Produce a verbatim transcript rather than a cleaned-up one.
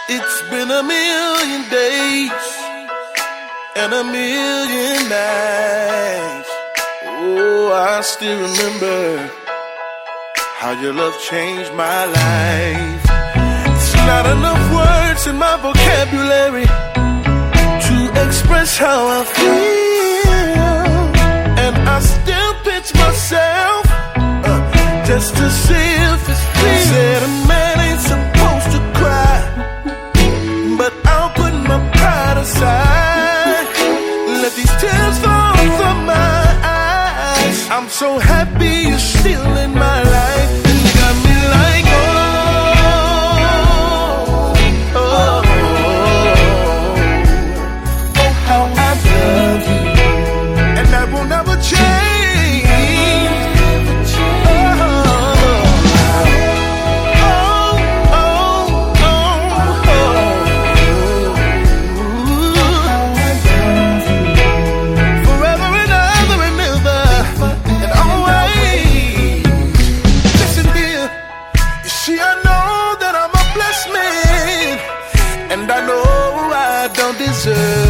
It's been a million days and a million nights. Oh, I still remember how your love changed my life. It's not enough words in my vocabulary to express how I feel, and I still pinch myself uh, just to see if it's real. Said a man ain't supposed to cry, but I'll put my pride aside, let these tears fall from my eyes. I'm so happy you're still in my life, and you got me like, oh, oh, oh, oh, how I love you, and that will never change. And I know I don't deserve